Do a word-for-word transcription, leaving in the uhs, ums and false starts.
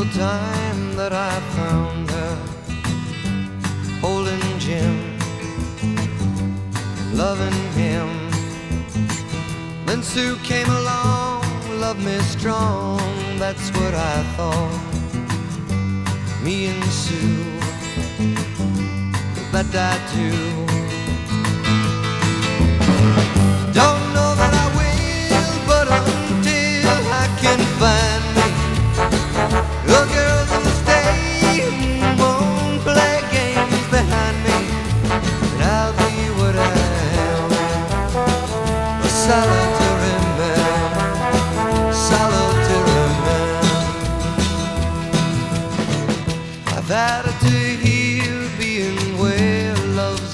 time that I found her holding Jim and loving him. Then Sue came along, loved me strong, that's what I thought. Me and Sue, that I do. Don't know that I will, but until I can find me a girl that'll stay and won't play games behind me, and I'll be what I am, a solid